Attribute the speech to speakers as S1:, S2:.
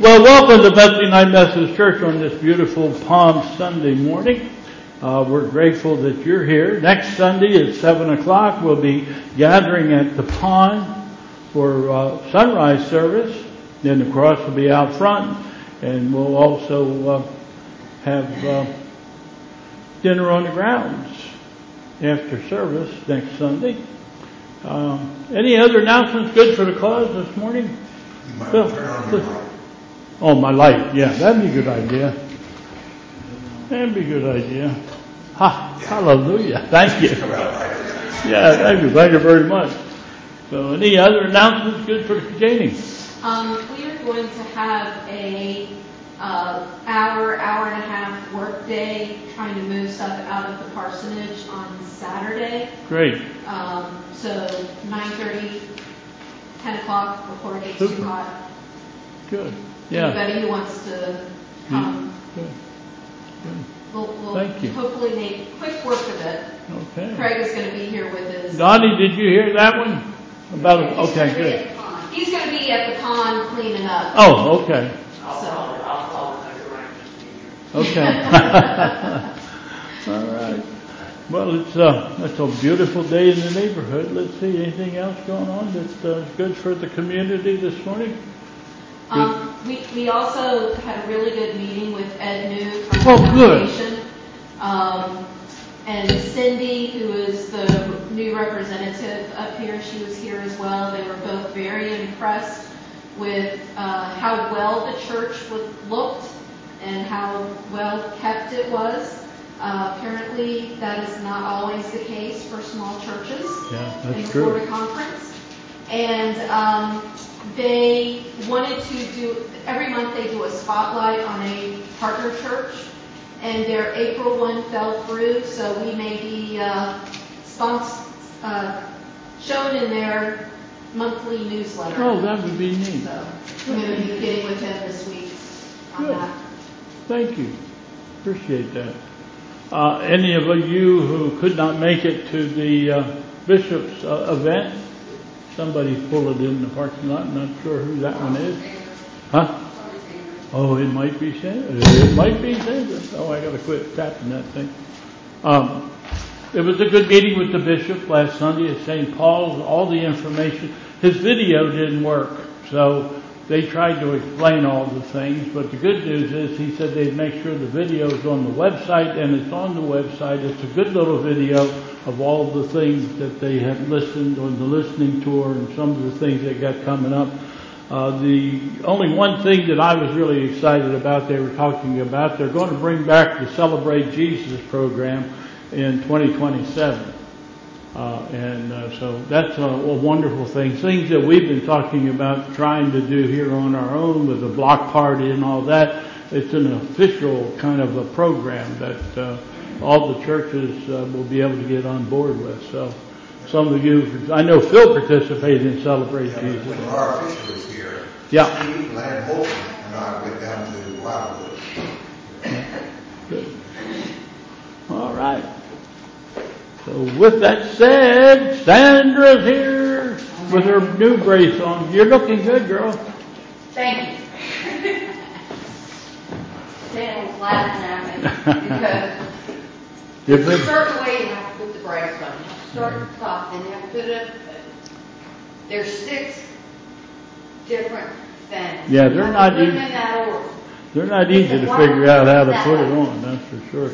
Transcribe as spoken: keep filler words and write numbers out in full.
S1: Well, welcome to Bethany Night Methodist Church on this beautiful Palm Sunday morning. Uh, we're grateful that you're here. Next Sunday at seven o'clock, we'll be gathering at the pond for uh, sunrise service. Then the cross will be out front, and we'll also uh, have uh, dinner on the grounds after service next Sunday. Um, any other announcements good for the cause this morning?
S2: You might
S1: Phil,
S2: turn on
S1: please.
S2: your light.
S1: Oh, my light. Yeah, that'd be a good idea. That'd be a good idea. Ha, yeah. Hallelujah. Thank you. Yeah, thank you. Thank you very much. So any other announcements good for Janie?
S3: Um, we are going to have a uh, hour, hour and a half work day trying to move stuff out of the parsonage on Saturday.
S1: Great.
S3: Um, so nine thirty, ten o'clock before it gets Super. too hot.
S1: Good. Yeah.
S3: Anybody who wants to come.
S1: Good. Good.
S3: We'll, we'll
S1: Thank you.
S3: hopefully make quick work of it.
S1: Okay.
S3: Craig is going to be here with his...
S1: Donnie, did you hear that one? About it? Okay, good.
S3: He's going to be at the pond cleaning up.
S1: Oh, okay.
S3: So.
S1: Okay. All right. Well, it's uh, it's a beautiful day in the neighborhood. Let's see, anything else going on that's uh, good for the community this morning?
S3: Um, we, we also had a really good meeting with Ed New from
S1: oh,
S3: the
S1: foundation.
S3: Um, and Cindy, who is the new representative up here, she was here as well. They were both very impressed with uh, how well the church was, looked and how well kept it was. Uh, apparently, that is not always the case for small churches
S1: yeah, that's
S3: in the
S1: true.
S3: Florida Conference. And um, they wanted to do, every month they do a spotlight on a partner church, and their April one fell through, so we may be uh, spons- uh, shown in their monthly newsletter.
S1: Oh, that would be neat.
S3: So I'm going to be getting with him this week on
S1: Good.
S3: that.
S1: Thank you. Appreciate that. Uh, any of you who could not make it to the uh, Bishop's uh, event, somebody pulled it in the parking lot. I'm not sure who that one is. Huh? Oh, it might be Sandra. It might be Sandra. Oh, I got to quit tapping that thing. Um, it was a good meeting with the bishop last Sunday at Saint Paul's. All the information. His video didn't work, so they tried to explain all the things. But the good news is he said they'd make sure the video is on the website, and it's on the website. It's a good little video of all the things that they have listened on the listening tour and some of the things they got coming up. Uh, the only one thing that I was really excited about, they were talking about, they're going to bring back the Celebrate Jesus program in twenty twenty-seven. Uh, and uh, so that's a, a wonderful thing. Things that we've been talking about trying to do here on our own with the block party and all that. It's an official kind of a program that uh, all the churches uh, will be able to get on board with. So some of you, I know Phil participated in Celebrate
S2: yeah,
S1: Jesus.
S2: When our official was here,
S1: yeah.
S2: Steve, Land Bolton, and I went down to Wildwood.
S1: Good. All right. So with that said, Sandra's here with her new brace on. You're looking good, girl.
S4: Thank you. Dan was laughing at me because there's a certain way you have to put the brace on. You have to start at the top, then you have to put it up. There's six different things.
S1: Yeah, they're not
S4: easy.
S1: easy.
S4: In that order.
S1: They're not easy to figure out how to put it on. That's for sure.